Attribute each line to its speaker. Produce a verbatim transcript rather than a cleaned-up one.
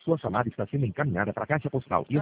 Speaker 1: Sua chamada está sendo encaminhada para a caixa postal e